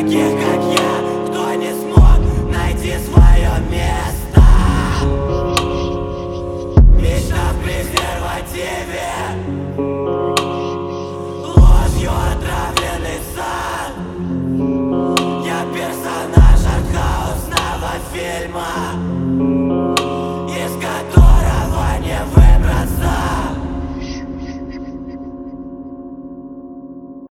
таких, как я, кто не смог найти свое место. Мечта в презервативе, ложью отравленный сан. Я персонаж артхаусного фильма.